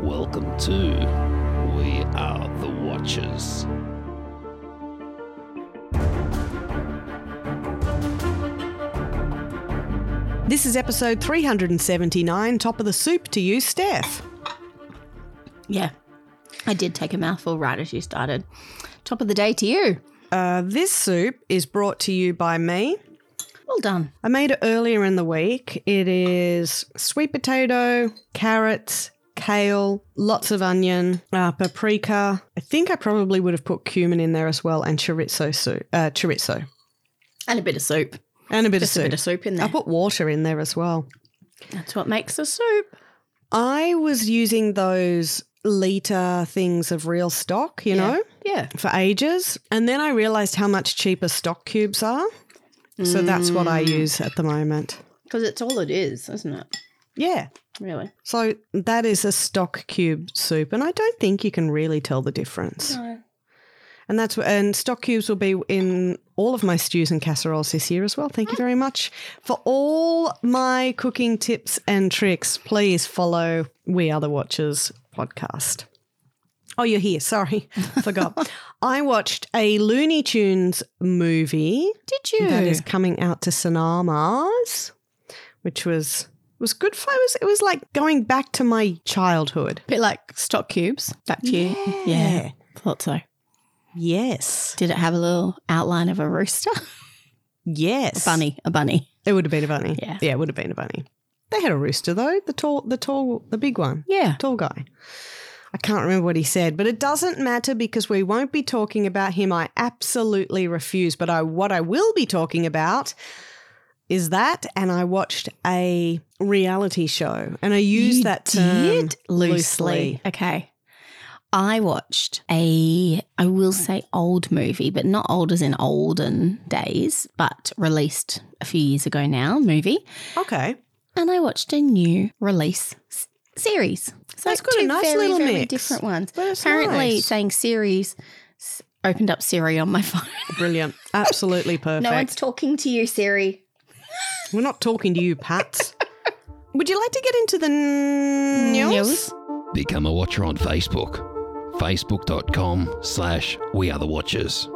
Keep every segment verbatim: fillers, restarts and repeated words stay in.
Welcome to We Are the Watchers. This is episode three hundred seventy-nine, Top of the Soup to you, Steph. Yeah, I did take a mouthful right as you started. Top of the day to you. Uh, this soup is brought to you by me. Well done. I made it earlier in the week. It is sweet potato, carrots, kale, lots of onion, uh, paprika. I think I probably would have put cumin in there as well, and chorizo soup, uh, chorizo. And a bit of soup. And a bit Just of soup. a bit of soup in there. I put water in there as well. That's what makes the soup. I was using those litre things of real stock, you Yeah. know, Yeah. for ages. And then I realised how much cheaper stock cubes are. So that's what I use at the moment. Because it's all it is, isn't it? Yeah. Really? So that is a stock cube soup, and I don't think you can really tell the difference. No. And that's and stock cubes will be in all of my stews and casseroles this year as well. Thank you very much for all my cooking tips and tricks. Please follow We Are the Watchers podcast. Oh, you're here. Sorry, forgot. I watched a Looney Tunes movie. Did you? That is coming out to cinemas, which was was good for it was it was like going back to my childhood. Bit like stock cubes. Back to you. Yeah. Yeah. Thought so. Yes. Did it have a little outline of a rooster? Yes. A bunny. A bunny. It would have been a bunny. Yeah. Yeah, it would have been a bunny. They had a rooster though, the tall the tall the big one. Yeah. Tall guy. I can't remember what he said, but it doesn't matter because we won't be talking about him. I absolutely refuse. But I, what I will be talking about is that, and I watched a reality show, and I used You that term did? Loosely. Okay. I watched a, I will say old movie, but not old as in olden days, but released a few years ago now, movie. Okay. And I watched a new release s- series. So That's got a two nice very, little very mix. different ones. That's Apparently nice. saying series s- opened up Siri on my phone. Brilliant. Absolutely perfect. No one's talking to you, Siri. We're not talking to you, Pats. Would you like to get into the n- news? News. Become a watcher on Facebook. Facebook.com slash We Are the Watchers.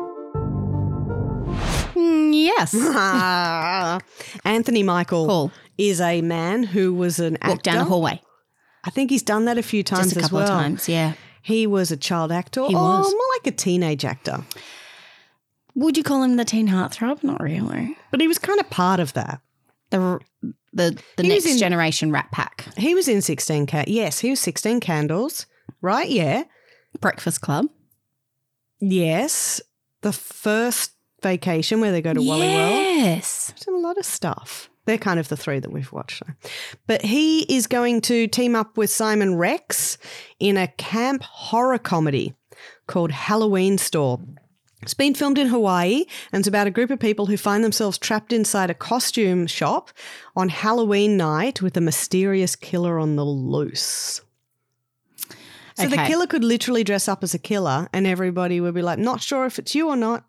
Mm, yes. Ah. Anthony Michael Cool. is a man who was an actor. Walk down a hallway. I think he's done that a few times Just a as couple well. of times, yeah. He was a child actor. He oh, was. more like a teenage actor. Would you call him the teen heartthrob? Not really. But he was kind of part of that. The the the He was next in- generation Rat Pack. He was in sixteen Ca- Yes, he was sixteen Candles, right? Yeah. Breakfast Club. Yes. The first vacation where they go to Wally World. Yes. There's a lot of stuff. They're kind of the three that we've watched. So. But he is going to team up with Simon Rex in a camp horror comedy called Halloween Store. It's been filmed in Hawaii and it's about a group of people who find themselves trapped inside a costume shop on Halloween night with a mysterious killer on the loose. So the Okay. killer could literally dress up as a killer and everybody would be like, not sure if it's you or not.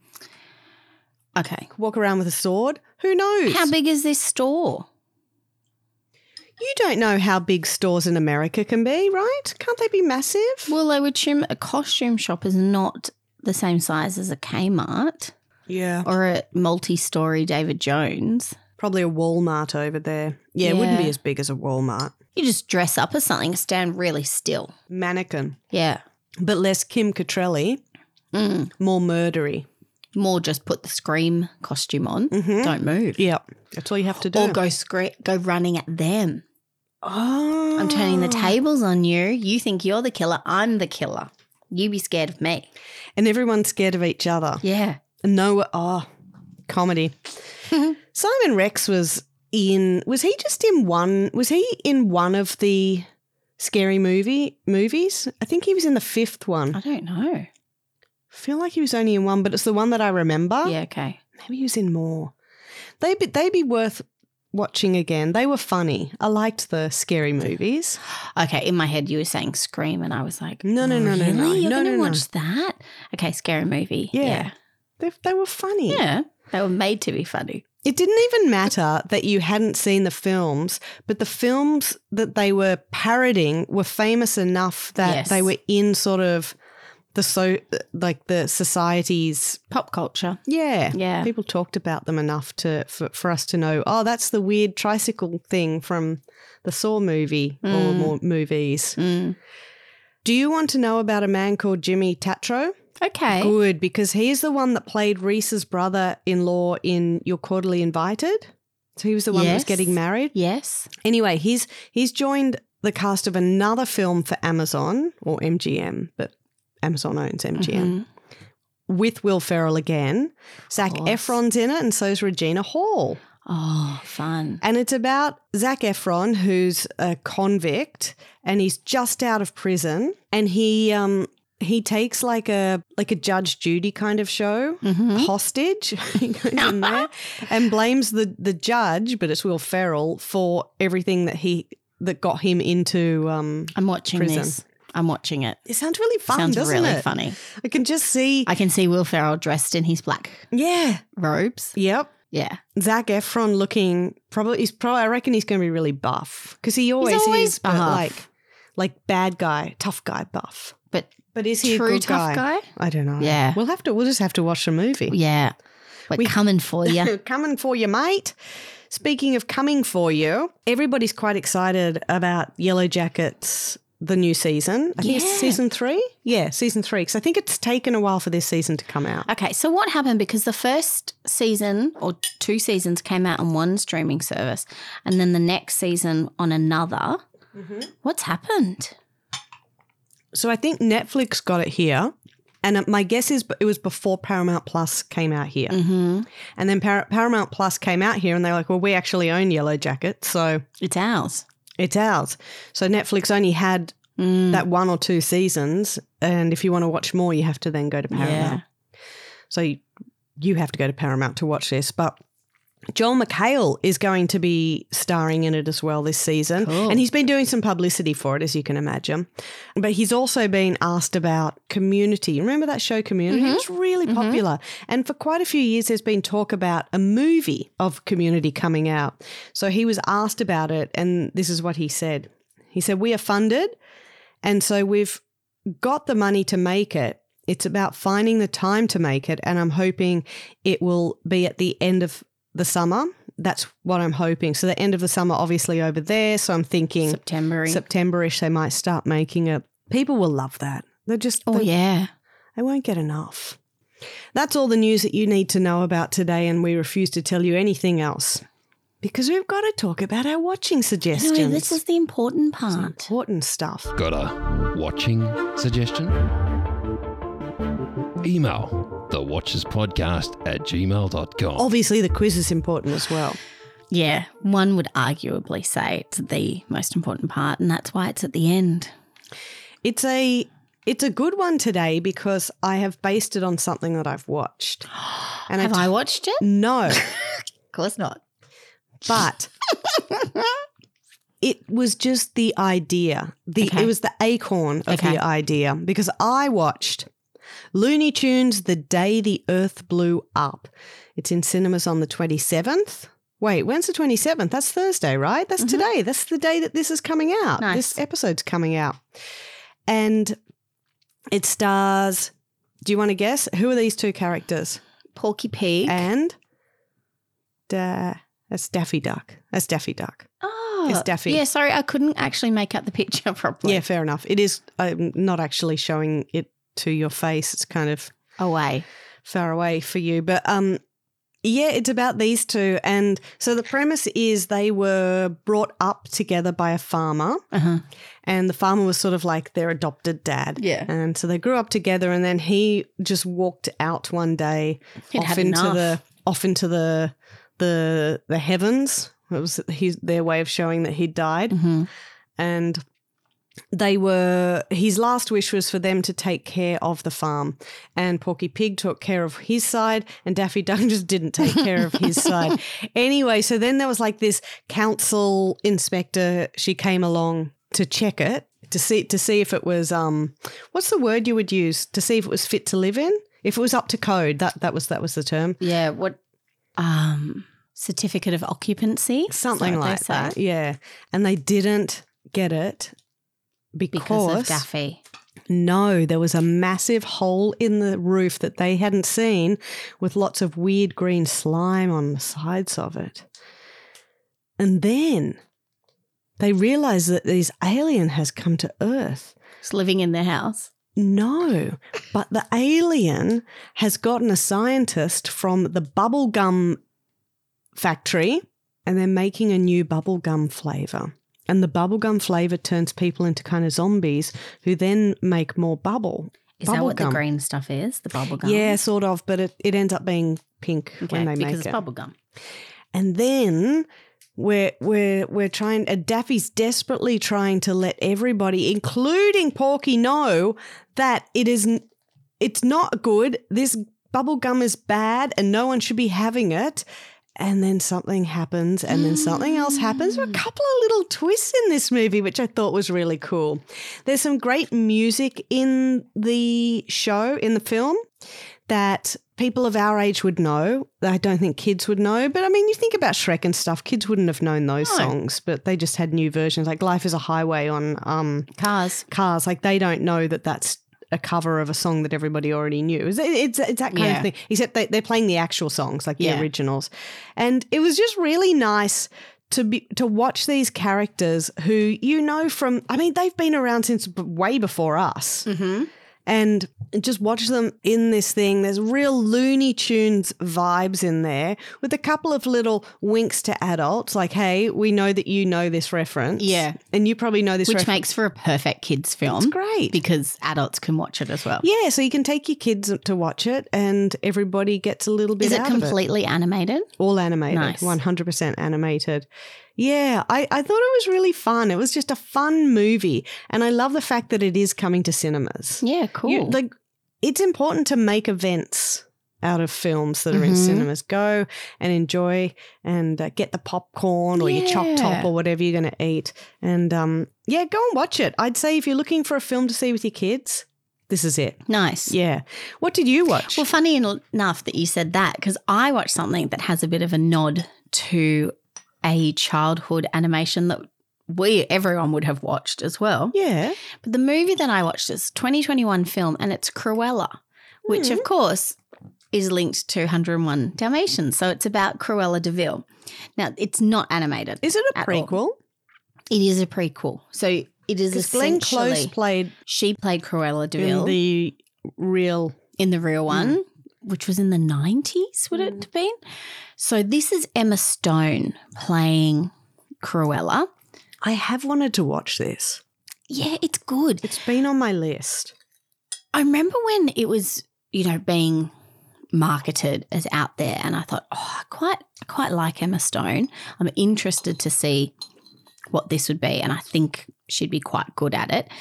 Okay. Walk around with a sword. Who knows? How big is this store? You don't know how big stores in America can be, right? Can't they be massive? Well, I would assume a costume shop is not the same size as a Kmart Yeah. or a multi-story David Jones. Probably a Walmart over there. Yeah, it wouldn't be Yeah. as big as a Walmart. You just dress up as something and stand really still. Mannequin. Yeah. But less Kim Cattrall, Mm. more murdery. More just put the Scream costume on. Mhm. Don't move. Yep. That's all you have to do. Or go scre- go running at them. Oh. I'm turning the tables on you. You think you're the killer. I'm the killer. You be scared of me. And everyone's scared of each other. Yeah. No, oh, comedy. Simon Rex was in, was he just in one, was he in one of the scary movie movies? I think he was in the fifth one. I don't know. I feel like he was only in one, but it's the one that I remember. Yeah, okay. Maybe he was in more. They'd be, they'd be worth watching again. They were funny. I liked the scary movies. Okay, in my head you were saying Scream and I was like, No, no, no, no, really? no. You're No, going to no, no. watch that? Okay, scary movie. Yeah. Yeah. They, they were funny. Yeah. They were made to be funny. It didn't even matter that you hadn't seen the films, but the films that they were parodying were famous enough that Yes. they were in sort of the so like the society's Pop culture. yeah Yeah. People talked about them enough to for, for us to know. Oh, that's the weird tricycle thing from the Saw movie or more movies. Mm. Do you want to know about a man called Jimmy Tatro? Okay. Good, because he's the one that played Reese's brother-in-law in Your Quarterly Invited. So he was the one that was Yes. getting married. Yes. Anyway, he's he's joined the cast of another film for Amazon or M G M, but Amazon owns M G M, with Will Ferrell again. Zac course. Efron's in it, and so's Regina Hall. Oh, fun. And it's about Zac Efron, who's a convict, and he's just out of prison, and he um he takes like a like a Judge Judy kind of show hostage. He goes in there and blames the the judge, but it's Will Ferrell, for everything that he that got him into. Um, I'm watching Prison. this. I'm watching it. it sounds really fun, Sounds doesn't really it? funny. I can just see. I can see Will Ferrell dressed in his black Yeah. robes. Yep. Yeah. Zac Efron looking probably he's probably I reckon he's going to be really buff because he always, always is, but buff. like like bad guy, tough guy buff. But But is he true a good tough guy? I don't know. Yeah. we'll have to. We'll just have to watch the movie. Yeah. We're We- coming for you. Coming for you, mate. Speaking of coming for you, everybody's quite excited about Yellow Jackets. The new season. I think Yeah. it's season three. Yeah, season three. Because I think it's taken a while for this season to come out. Okay, so what happened? Because the first season or two seasons came out on one streaming service and then the next season on another. What's happened? So I think Netflix got it here. And my guess is it was before Paramount Plus came out here. Mm-hmm. And then Par- Paramount Plus came out here and they're like, well, we actually own Yellow Jackets. So It's ours. it's ours. So Netflix only had Mm. that one or two seasons. And if you want to watch more, you have to then go to Paramount. So you, you have to go to Paramount to watch this. But Joel McHale is going to be starring in it as well this season. Cool. And he's been doing some publicity for it, as you can imagine. But he's also been asked about Community. Remember that show Community? Mm-hmm. It's really popular. And for quite a few years, there's been talk about a movie of Community coming out. So he was asked about it, and this is what he said. He said, we are funded, and so we've got the money to make it. It's about finding the time to make it, and I'm hoping it will be at the end of the summer. That's what I'm hoping. So the end of the summer, obviously over there. So I'm thinking September. September-ish they might start making it. People will love that. They're just, Oh, they, yeah. they won't get enough. That's all the news that you need to know about today, and we refuse to tell you anything else because we've got to talk about our watching suggestions. No, this is the important It's part. important stuff. Got a watching suggestion? Email the watchers podcast at gmail dot com. Obviously, the quiz is important as well. Yeah, one would arguably say it's the most important part, and that's why it's at the end. It's a it's a good one today because I have based it on something that I've watched. And Have I watched it? No, Of course not. but it was just the idea. The Okay. It was the acorn of Okay. the idea because I watched Looney Tunes The Day the Earth Blew Up. It's in cinemas on the twenty-seventh. Wait, when's the twenty-seventh? That's Thursday, right? That's today. That's the day that this is coming out. Nice. This episode's coming out. And it stars, do you want to guess? Who are these two characters? Porky Pig. And da, that's Daffy Duck. That's Daffy Duck. oh, it's Daffy. Yeah, sorry, I couldn't actually make out the picture properly. Yeah, fair enough. It is I'm not actually showing it to your face. It's kind of Away. far away for you. But um, yeah, it's about these two. And so the premise is they were brought up together by a farmer. Uh-huh. And the farmer was sort of like their adopted dad. Yeah. And so they grew up together, and then he just walked out one day He'd off had into enough. the off into the the the heavens. It was his their way of showing that he'd died. Mm-hmm. And they were his last wish was for them to take care of the farm, and Porky Pig took care of his side, and Daffy Duck just didn't take care of his side. Anyway, so then there was like this council inspector. She came along to check it to see to see if it was um what's the word you would use to see if it was fit to live in, if it was up to code. That that was that was the term. Yeah, what um certificate of occupancy. Something is that what like they say? that. Yeah. And they didn't get it because, Because of Daffy. No, there was a massive hole in the roof that they hadn't seen with lots of weird green slime on the sides of it. And then they realised that this alien has come to Earth. It's living in their house. No, but the alien has gotten a scientist from the bubblegum factory and they're making a new bubblegum flavour. And the bubblegum flavour turns people into kind of zombies who then make more bubble. Is bubble that what gum. the green stuff is, the bubble gum? Yeah, sort of, but it, it ends up being pink okay, when they because make it's it. bubble gum. And then we're we're we're trying. Uh, Daffy's desperately trying to let everybody, including Porky, know that it is n- it's not good. This bubble gum is bad, and no one should be having it. And then something happens, and then something else happens. There are a couple of little twists in this movie, which I thought was really cool. There's some great music in the show, in the film, that people of our age would know. That I don't think kids would know. But I mean, you think about Shrek and stuff, kids wouldn't have known those No. songs, but they just had new versions. Like Life is a Highway on um, Cars. Cars. Like they don't know that that's a cover of a song that everybody already knew. It's, it's, it's that kind Yeah. of thing, except they, they're playing the actual songs, like the Yeah. originals. And it was just really nice to be to watch these characters who you know from, I mean, they've been around since b- way before us. Mm-hmm. And just watch them in this thing. There's real Looney Tunes vibes in there with a couple of little winks to adults like, hey, we know that you know this reference. Yeah. And you probably know this Which reference. makes for a perfect kids film. It's great. Because adults can watch it as well. Yeah, so you can take your kids to watch it and everybody gets a little bit Is it out of it. completely animated? All animated, Nice. one hundred percent animated. Yeah, I, I thought it was really fun. It was just a fun movie. And I love the fact that it is coming to cinemas. Yeah, cool. You- like, it's important to make events out of films that are in Mhm. cinemas. Go and enjoy and uh, get the popcorn or your choc top Yeah. or whatever you're going to eat. And um, yeah, go and watch it. I'd say if you're looking for a film to see with your kids, this is it. Nice. Yeah. What did you watch? Well, funny en- enough that you said that because I watched something that has a bit of a nod to a childhood animation that we, everyone would have watched as well. yeah. But the movie that I watched is a twenty twenty-one film and it's Cruella, which of course is linked to one hundred and one Dalmatians. So it's about Cruella de Vil. Now, it's not animated. Is it a at all. prequel? It is a prequel. So it is Because Glenn essentially Close played she played Cruella de Vil in the real. in the real one, which was in the nineties, would it have been? So this is Emma Stone playing Cruella. I have wanted to watch this. Yeah, it's good. It's been on my list. I remember when it was, you know, being marketed as out there and I thought, oh, I quite, I quite like Emma Stone. I'm interested to see what this would be and I think she'd be quite good at it.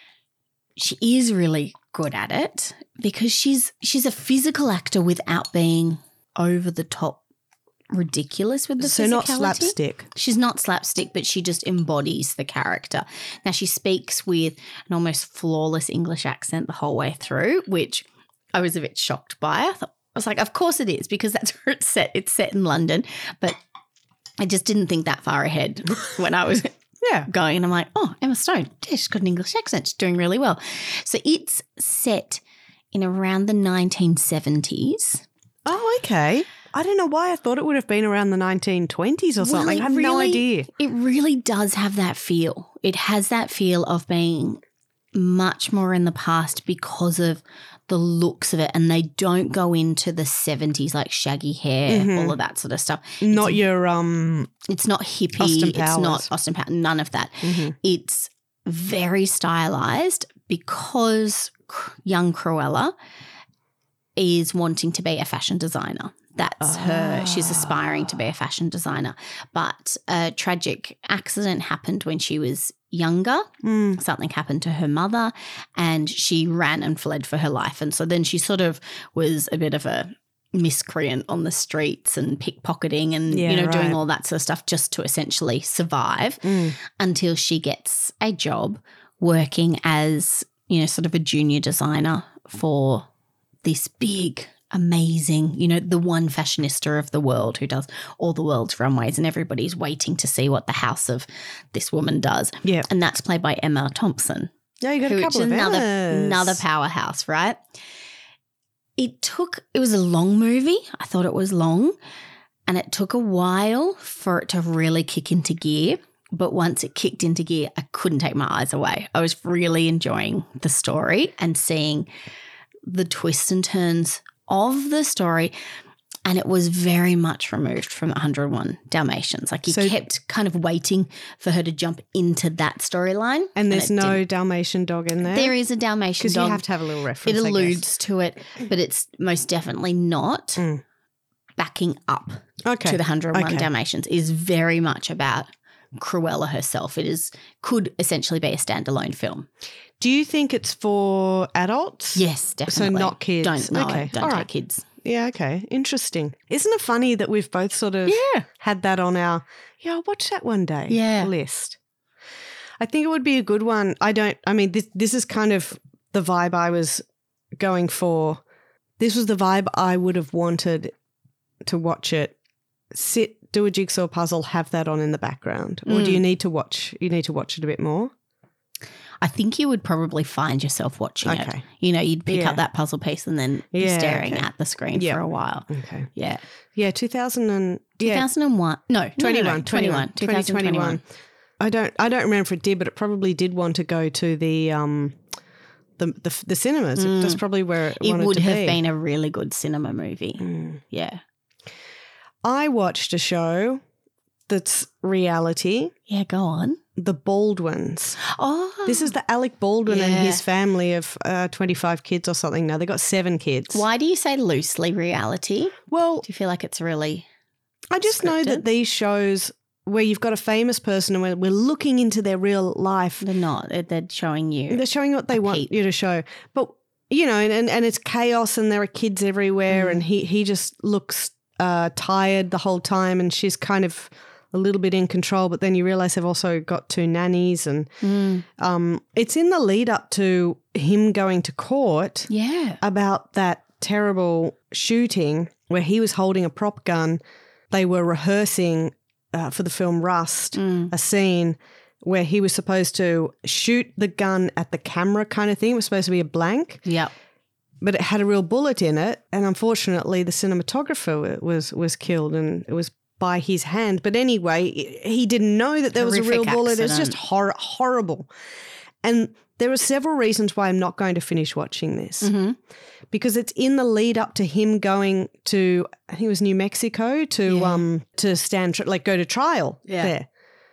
She is really good at it because she's she's a physical actor without being over the top ridiculous with the So physicality. not slapstick. She's not slapstick, but she just embodies the character. Now, she speaks with an almost flawless English accent the whole way through, which I was a bit shocked by. I thought, I was like, of course it is, because that's where it's set. It's set in London, but I just didn't think that far ahead when I was Yeah. going. And I'm like, oh, Emma Stone, yeah, she's got an English accent. She's doing really well. So it's set in around the nineteen seventies. Oh, okay. I don't know why I thought it would have been around the nineteen twenties or Well, something. it I have no really- idea. It really does have that feel. It has that feel of being much more in the past because of the looks of it, and they don't go into the seventies like shaggy hair, Mhm. all of that sort of stuff. Not your um. It's not hippie. Austin It's Powers. not Austin Powers. None of that. Mhm. It's very stylized because Cr- young Cruella is wanting to be a fashion designer. That's her. She's aspiring to be a fashion designer. But a tragic accident happened when she was younger. Mm. Something happened to her mother and she ran and fled for her life. And so then she sort of was a bit of a miscreant on the streets and pickpocketing and, Yeah, you know, doing right. all that sort of stuff just to essentially survive Mm. until she gets a job working as, you know, sort of a junior designer for this big amazing, you know, the one fashionista of the world who does all the world's runways, and everybody's waiting to see what the house of this woman does. Yeah. And that's played by Emma Thompson. Yeah, you got a Which couple is of another Emmas. another powerhouse, right? It took it was a long movie. I thought it was long, and it took a while for it to really kick into gear. But once it kicked into gear, I couldn't take my eyes away. I was really enjoying the story and seeing the twists and turns of the story. And it was very much removed from one oh one Dalmatians. Like you So- kept kind of waiting for her to jump into that storyline. And there's it no didn't. Dalmatian dog in there? There is a Dalmatian Because dog. you have to have a little It reference, I guess. alludes to it, but it's most definitely not Mm. backing up Okay. to the one oh one Okay. Dalmatians. It is very much about Cruella herself. It is could essentially be a standalone film. Do you think it's for adults? Yes, definitely. not kids. Don't no, Okay. don't All take right. kids. Yeah, okay. Interesting. Isn't it funny that we've both sort of Yeah. had that on our, yeah, I'll watch that one day Yeah. list. I think it would be a good one. I don't, I mean, this, this is kind of the vibe I was going for. This was the vibe I would have wanted to watch it. Sit, do a jigsaw puzzle, have that on in the background. Or Mm. do you need to watch, you need to watch it a bit more? I think you would probably find yourself watching it. Okay. You know, you'd pick Yeah. up that puzzle piece and then be Yeah, staring okay. at the screen Yeah. for a while. Okay. Yeah. Yeah, two thousand and, yeah, two thousand one. No, no, twenty-one, no, no, twenty-one, twenty twenty-one. I don't I don't remember if it did, but it probably did want to go to the um the the, the cinemas. Mm. That's probably where it, It wanted would to have be. been a really good cinema movie. Mm. Yeah. I watched a show that's reality, Yeah, go on. The Baldwins. Oh. This is the Alec Baldwin and Yeah. his family of uh, twenty-five kids or something. Now they got seven kids. Why do you say loosely reality? Do Well, you feel like it's really I just know scripted? that these shows where you've got a famous person and we're, we're looking into their real life, they're not. They're, they're showing you. they're showing what they A want peep. you to show. But, you know, and, and it's chaos and there are kids everywhere Mm. and he, he just looks uh, tired the whole time and she's kind of a little bit in control. But then you realise they've also got two nannies and Mm. um, it's in the lead up to him going to court Yeah. about that terrible shooting where he was holding a prop gun. They were rehearsing uh, for the film Rust, Mm. a scene where he was supposed to shoot the gun at the camera kind of thing. It was supposed to be a blank, Yep. but it had a real bullet in it. And unfortunately, the cinematographer was was killed and it was by his hand. But anyway, he didn't know that there was a real Horrific bullet. It was just accident. hor- horrible. And there are several reasons why I'm not going to finish watching this. Mm-hmm. Because it's in the lead up to him going to, I think it was New Mexico to Yeah. um to stand tr- like go to trial Yeah. there.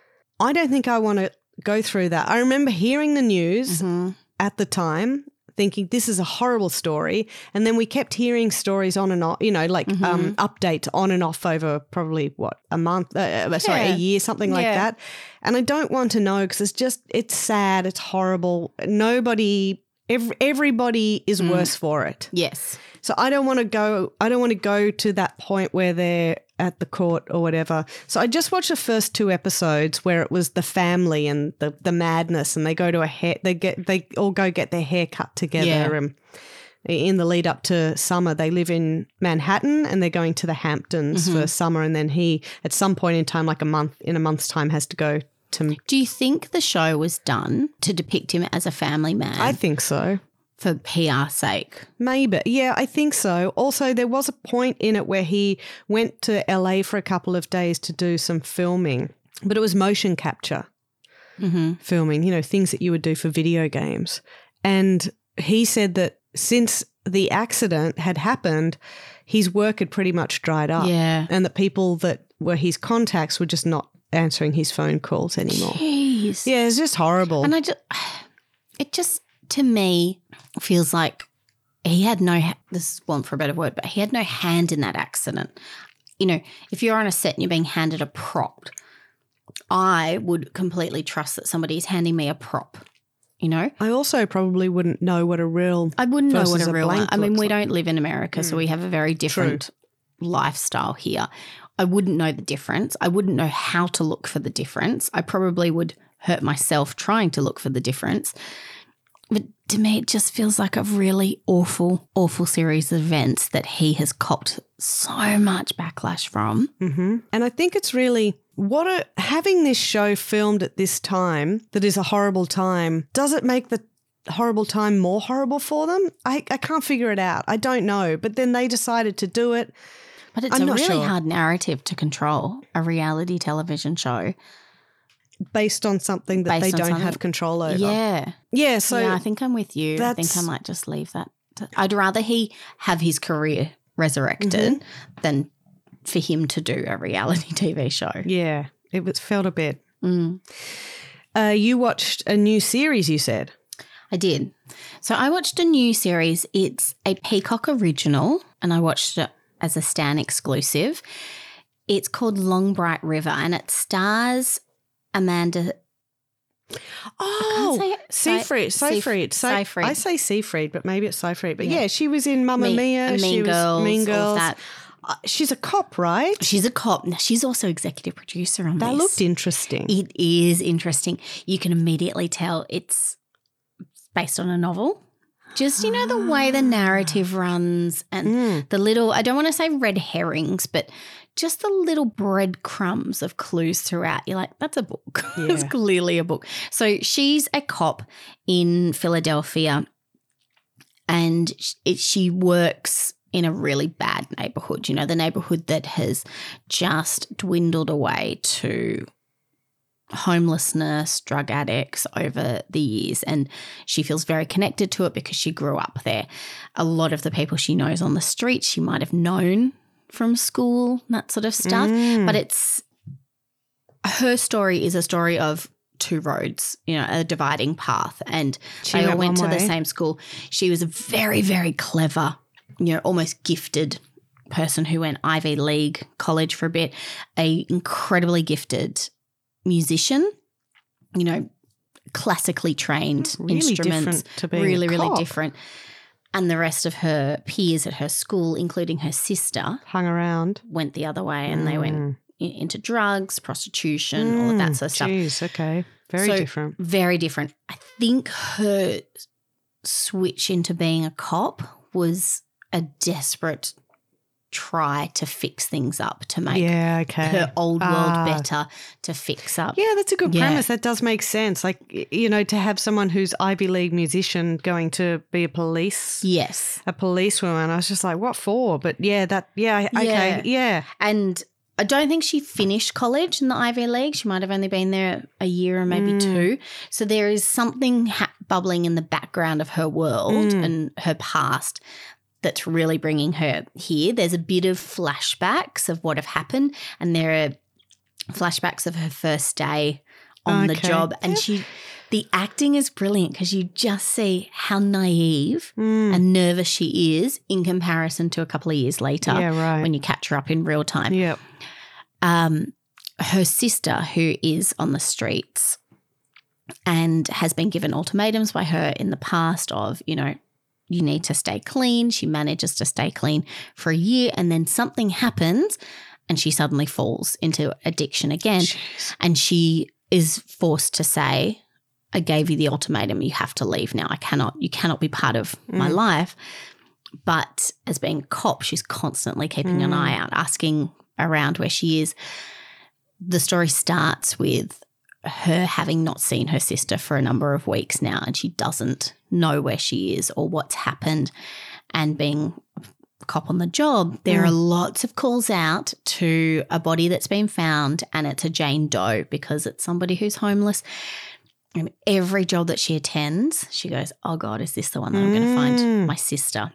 I don't think I want to go through that. I remember hearing the news Mm-hmm. at the time, thinking this is a horrible story, and then we kept hearing stories on and off, you know, like Mm-hmm. um updates on and off over probably what a month, uh, uh, sorry, Yeah. a year, something like Yeah. that. And I don't want to know because it's just it's sad, it's horrible. Nobody. Every, everybody is Mm. worse for it. Yes. So I don't want to go I don't want to go to that point where they're at the court or whatever. So I just watched the first two episodes where it was the family and the, the madness and they go to a hair they get they all go get their hair cut together Yeah. and in the lead up to summer they live in Manhattan and they're going to the Hamptons Mm-hmm. for summer and then he at some point in time like a month in a month's time has to go to Do you think the show was done to depict him as a family man I think so. for P R sake? Maybe. Yeah, I think so. Also, there was a point in it where he went to L A for a couple of days to do some filming, but it was motion capture Mm-hmm. filming, you know, things that you would do for video games. And he said that since the accident had happened, his work had pretty much dried up. Yeah. And that people that were his contacts were just not answering his phone calls anymore. Jeez. Yeah, it's just horrible. And I just, it just, to me, feels like he had no, ha- this is one for a better word, but he had no hand in that accident. You know, if you're on a set and you're being handed a prop, I would completely trust that somebody is handing me a prop, you know? I also probably wouldn't know what a real I wouldn't know what versus a a real blank I mean, looks we like. don't live in America, so we have a very different lifestyle here. I wouldn't know the difference. I wouldn't know how to look for the difference. I probably would hurt myself trying to look for the difference. But to me, it just feels like a really awful, awful series of events that he has copped so much backlash from. Mm-hmm. And I think it's really what a, having this show filmed at this time that is a horrible time, does it make the horrible time more horrible for them? I, I can't figure it out. I don't know. But then they decided to do it. But it's I'm a not really sure. hard narrative to control, a reality television show. Based on something that Based they on don't something- have control over. Yeah. Yeah, so yeah, I think I'm with you. I think I that's- might just leave that. To, I'd rather he have his career resurrected Mm-hmm. than for him to do a reality T V show. yeah, it was felt a bit. Mm. Uh, you watched a new series, you said. I did. So I watched a new series. It's a Peacock original, and I watched it as a Stan exclusive. It's called Long Bright River, and it stars Amanda. Oh, say it. Seyfried. Sey- Seyfried. Sey- Seyfried. I say Seyfried, but maybe it's Seyfried. But yeah, Yeah. she was in Mamma Me- Mia. and Mean she Girls, was Mean all of Girls. that. Uh, she's a cop, right? She's a cop. Now, she's also executive producer on That this. looked interesting. It is interesting. You can immediately tell it's based on a novel. Just, you know, the way the narrative runs and Mm. the little, I don't want to say red herrings, but just the little breadcrumbs of clues throughout. You're like, that's a book. It's Yeah. clearly a book. So she's a cop in Philadelphia and sh- it, she works in a really bad neighborhood, you know, the neighborhood that has just dwindled away to homelessness, drug addicts over the years, and she feels very connected to it because she grew up there. A lot of the people she knows on the street she might have known from school, that sort of stuff. Mm. But it's her story is a story of two roads, you know, a dividing path, and She they all went went to one the way. same school. She was a very, very clever, you know, almost gifted person who went Ivy League college for a bit, a incredibly gifted musician, you know, classically trained Really instruments, different to being a really, really cop. different. And the rest of her peers at her school, including her sister, Hung around. went the other way and they went Mm. i- into drugs, prostitution, all of that sort of stuff. Jeez, okay. Very So, different. Very different. I think her switch into being a cop was a desperate try to fix things up, to make Yeah, okay. her old world Ah. better, to fix up. Yeah, that's a good Yeah. premise. That does make sense. Like, y- you know, to have someone who's Ivy League musician going to be a police, Yes. a policewoman. I was just like, what for? But yeah, that, yeah, okay, Yeah. yeah. And I don't think she finished college in the Ivy League. She might have only been there a year or maybe Mm. two. So there is something ha- bubbling in the background of her world Mm. and her past that's really bringing her here. There's a bit of flashbacks of what have happened, and there are flashbacks of her first day on the Okay. job. And she, the acting is brilliant because you just see how naive Mm. and nervous she is in comparison to a couple of years later Yeah, right. when you catch her up in real time. Yep. Um, her sister, who is on the streets and has been given ultimatums by her in the past of, you know, you need to stay clean. She manages to stay clean for a year, and then something happens and she suddenly falls into addiction again. Jeez. And she is forced to say, I gave you the ultimatum. You have to leave now. I cannot, you cannot be part of my Mm. life. But as being a cop, she's constantly keeping an Mm. eye out, asking around where she is. The story starts with her having not seen her sister for a number of weeks now, and she doesn't know where she is or what's happened. And being a cop on the job, there Mm. are lots of calls out to a body that's been found, and it's a Jane Doe because it's somebody who's homeless. And every job that she attends, she goes, oh God, is this the one that I'm going to Mm. find my sister?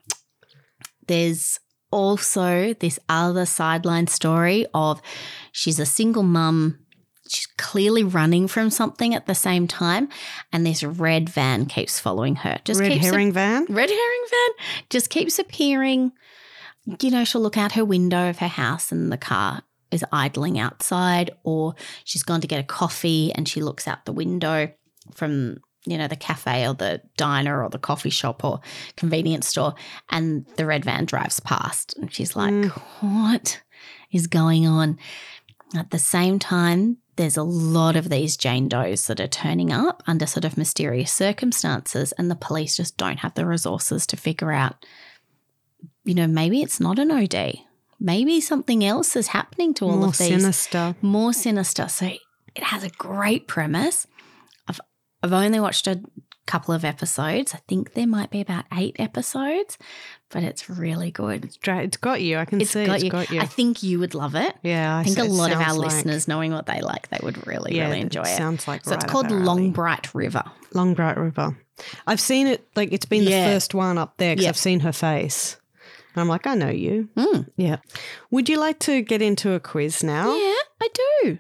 There's also this other sideline story of she's a single mum. She's clearly running from something at the same time, and this red van keeps following her. Just Red keeps herring van? red herring van just keeps appearing. You know, she'll look out her window of her house and the car is idling outside, or she's gone to get a coffee and she looks out the window from, you know, the cafe or the diner or the coffee shop or convenience store, and the red van drives past and she's like, Mm. what is going on? At the same time, there's a lot of these Jane Does that are turning up under sort of mysterious circumstances, and the police just don't have the resources to figure out, you know, maybe it's not an O D. Maybe something else is happening to all More of these. sinister. More sinister. So it has a great premise. I've I've only watched a couple of episodes. I think there might be about eight episodes, but it's really good. It's, dra- it's got you. I can It's see got it's you. got you. I think you would love it. yeah, I, I think s- a it lot of our sounds like- listeners, knowing what they like, they would really, yeah, really enjoy it. Sounds like So right it's called up our Long alley. Bright River. Long Bright River. I've seen it, like it's been Yeah. the first one up there because Yeah. I've seen her face. And I'm like, I know you. Mm. Yeah. Would you like to get into a quiz now? Yeah, I do.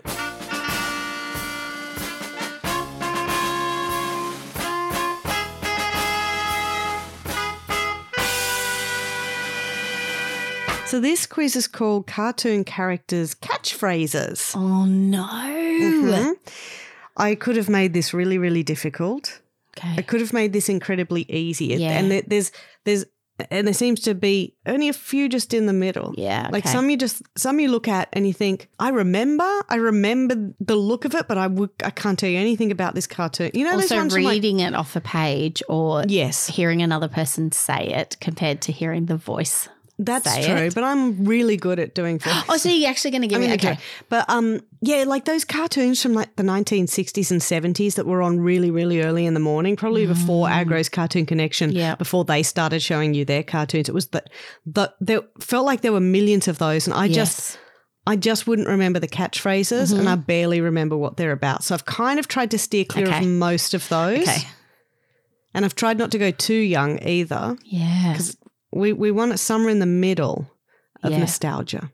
So this quiz is called Cartoon Characters Catchphrases. Oh, no. Mhm. I could have made this really, really difficult. I Okay. could have made this incredibly easy. Yeah. And there- there's there's and there seems to be only a few just in the middle. Yeah, Like okay. some you just some you look at and you think, I remember, I remember the look of it, but I would I can't tell you anything about this cartoon. You know, those Also, ones from, like- reading it off a page or yes, hearing another person say it compared to hearing the voice. that's say true. it. But I'm really good at doing voices. Oh, so you're actually going to give I'm me gonna okay. do- But um, yeah, like those cartoons from like the nineteen sixties and seventies that were on really, really early in the morning, probably before Agro's Cartoon Connection, Mm. Yeah. before they started showing you their cartoons. It was that the there felt like there were millions of those, and I just Yes. I just wouldn't remember the catchphrases, and I barely remember what they're about. So I've kind of tried to steer clear Okay. of most of those, Okay. and I've tried not to go too young either. Yeah. Because we we want it somewhere in the middle of Yeah. nostalgia.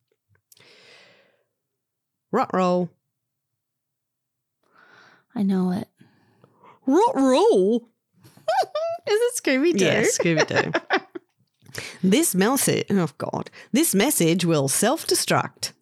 Rut roll. I know it. Rut roll. Is it Scooby Doo? Yes, Scooby Doo. This message, oh God, this message will self-destruct.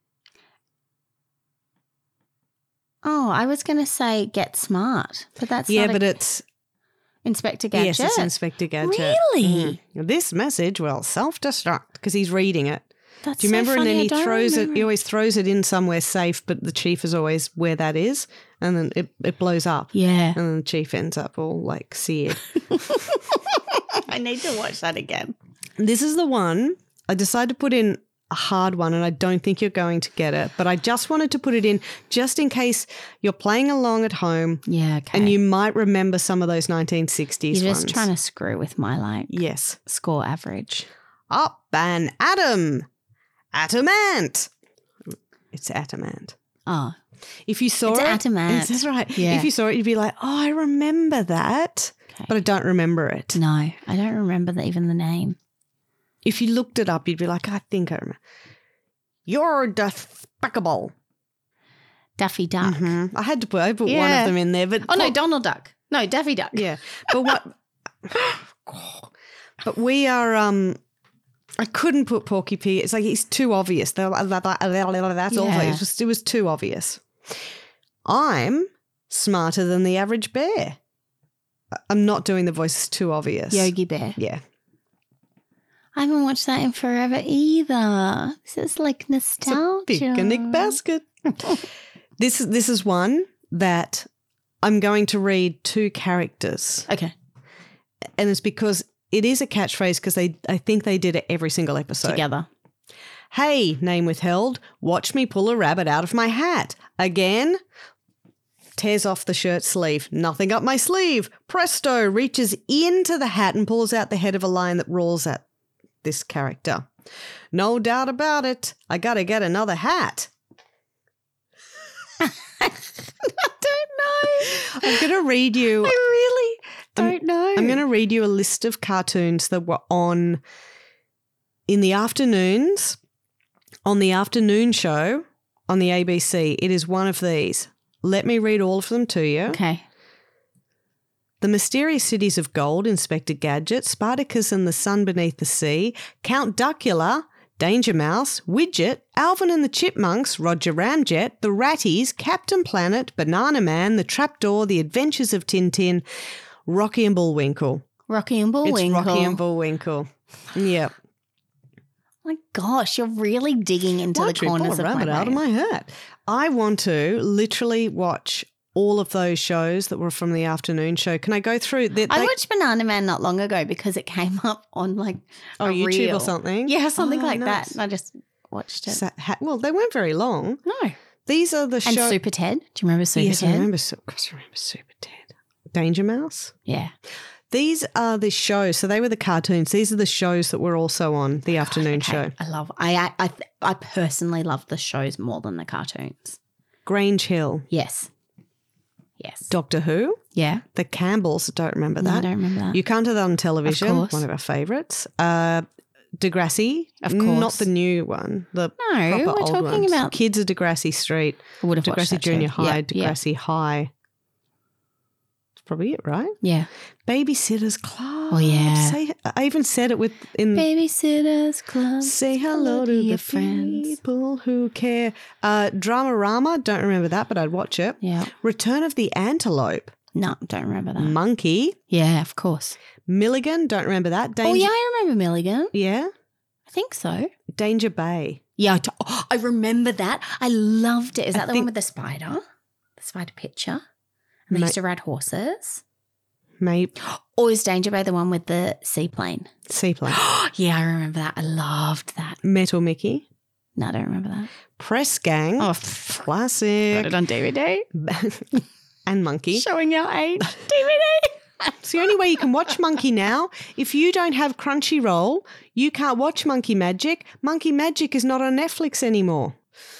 Oh, I was going to say Get Smart, but that's Yeah, not but a it's Inspector Gadget. yes, it's Inspector Gadget. Really? Mhm. This message will self-destruct because he's reading it. That's Do you so remember? funny. And then I he don't throws it. remember. He always throws it in somewhere safe, but the chief is always where that is, and then it, it blows up. Yeah. And then the chief ends up all like seared. I need to watch that again. This is the one I decided to put in a hard one, and I don't think you're going to get it, but I just wanted to put it in just in case you're playing along at home Yeah, okay. and you might remember some of those nineteen sixties You're ones. just trying to screw with my like Yes. score average. Up and Atom. Atomant. It's Atomant. Oh, If you saw It's it. Atomant. That's right. Yeah. If you saw it, you'd be like, oh, I remember that, okay. but I don't remember it. No, I don't remember the, even the name. If you looked it up, you'd be like, I think I remember. You're despicable. Daffy Duck. Mhm. I had to put, I put one Yeah. of them in there, but Oh, no, Donald Duck. No, Daffy Duck. yeah, but what? But we are. Um, I couldn't put Porky Pig. It's like it's too obvious. That's all. Yeah. It was, it was too obvious. I'm smarter than the average bear. I'm not doing the voice. It's too obvious. Yogi Bear. Yeah. I haven't watched that in forever either. This is like It's a nostalgia. picnic basket. this is this is one that I'm going to read two characters. Okay. And it's because it is a catchphrase because they I think they did it every single episode. Together. Hey, name withheld, watch me pull a rabbit out of my hat. Again, tears off the shirt sleeve. Nothing up my sleeve. Presto, reaches into the hat and pulls out the head of a lion that roars at this character. No doubt about it. I gotta get another hat. I don't know. I'm going to read you. I really don't know. I'm going to read you a list of cartoons that were on in the afternoons, on the afternoon show on the A B C. It is one of these. Let me read all of them to you. Okay. The Mysterious Cities of Gold, Inspector Gadget, Spartacus and the Sun Beneath the Sea, Count Duckula, Danger Mouse, Widget, Alvin and the Chipmunks, Roger Ramjet, The Ratties, Captain Planet, Banana Man, The Trapdoor, The Adventures of Tintin, Rocky and Bullwinkle. Rocky and Bullwinkle. It's Rocky and Bullwinkle. Yep. My gosh, you're really digging into Why the don't you pull corners a of my rabbit out of brain. my hat? I want to literally watch all of those shows that were from the afternoon show. Can I go through? They, I they- watched Banana Man not long ago because it came up on like oh, a YouTube reel. or something? Yeah, something Oh, like nice. that. And I just watched it. Sa- ha- well, they weren't very long. No. These are the And shows. Super Ted. Do you remember Super yes, Ted? I remember. Su- of course, I remember Super Ted. Danger Mouse. Yeah. These are the shows. So they were the cartoons. These are the shows that were also on the afternoon Okay. show. I love. I I I, I personally love the shows more than the cartoons. Grange Hill, Yes. Yes. Doctor Who, Yeah. the Campbells. Don't remember No, I that. don't remember that. You can't do that on television. Of course. One of our favourites. Uh, Degrassi. Of Not course. the new one. The No, proper we're old talking ones. about- Kids of Degrassi Street. I would have watched Degrassi that Junior too. High. Yeah, yeah. Degrassi High. That's probably it, right? Yeah. Babysitters Club. Oh, yeah. Say, I even said it with in Babysitters Club. Say hello to your the friends. people who care. Uh, Dramarama, don't remember that, but I'd watch it. Yeah. Return of the Antelope. No, don't remember that. Monkey. Yeah, of course. Milligan, don't remember that. Danger, Oh, yeah, I remember Milligan. Yeah. I think so. Danger Bay. Yeah, I, t- oh, I remember that. I loved it. Is I that the think- one with the spider? The spider picture? And they Ma- used to ride horses? Maybe Or is Danger Bay the one with the seaplane? Seaplane. Yeah, I remember that. I loved that. Metal Mickey. No, I don't remember that. Press Gang. Oh, Classic. on D V D. And Monkey. Showing our age. D V D. It's the only way you can watch Monkey now. If you don't have Crunchyroll, you can't watch Monkey Magic. Monkey Magic is not on Netflix anymore.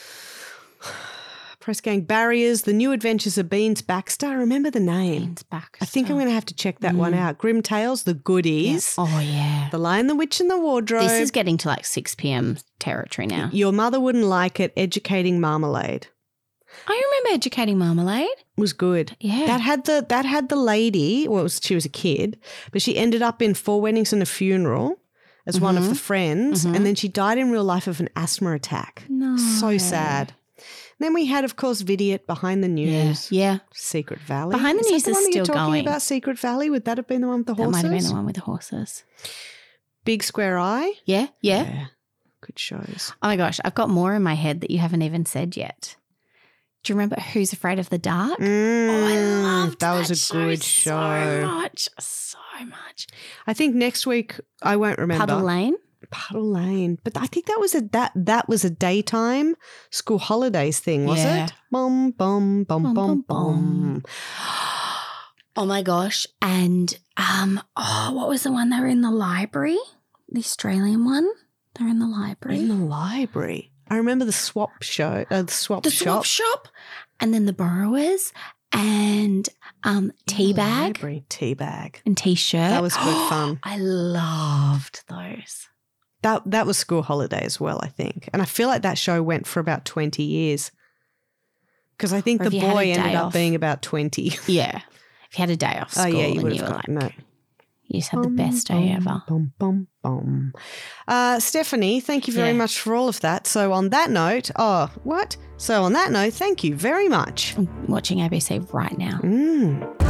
Press Gang Barriers, The New Adventures of Beans Baxter. I remember the name. Beans back. I think I'm going to have to check that one out. Grim Tales, The Goodies, Oh, yeah. The Lion, the Witch and the Wardrobe. This is getting to like six p.m. territory now. Your Mother Wouldn't Like It, Educating Marmalade. I remember Educating Marmalade. Was good. Yeah. That had the that had the lady, well, it was, she was a kid, but she ended up in Four Weddings and a Funeral as one of the friends, and then she died in real life of an asthma attack. No. So sad. Then we had, of course, Vidiot, Behind the Yeah. News, Yeah. Secret Valley. Behind the is News that the is one that you're still talking going. about Secret Valley? Would that have been the one with the That horses? might have been the one with the horses. Big Square Eye. Yeah. Yeah. Yeah. Good shows. Oh my gosh, I've got more in my head that you haven't even said yet. Do you remember Who's Afraid of the Dark? Mm, Oh, I loved that was a show good so show. much, so much. I think next week I won't remember. Puddle Lane. Puddle Lane. But I think that was a that that was a daytime school holidays thing, was Yeah. it? Bum bum bum bum Bum, bum. bum, Oh my gosh. And um, oh, what was the one they were in the library? The Australian one? They're in the library. In the library. I remember the swap show, uh, the swap the shop. swap shop. And then the Borrowers and um Teabag Library. Teabag. and T-shirt. That was good fun. I loved those. That that was school holiday as well, I think. And I feel like that show went for about twenty years. Because I think Or the if you had a boy day ended up off. being about twenty. Yeah. If you had a day off school Oh, yeah, you and would you have were got like, no. you just had the best day Bum, ever. Bum, bum, bum. Uh, Stephanie, thank you very Yeah. much for all of that. So on that note, oh, what? So on that note, thank you very much. I'm watching A B C right now. Mm.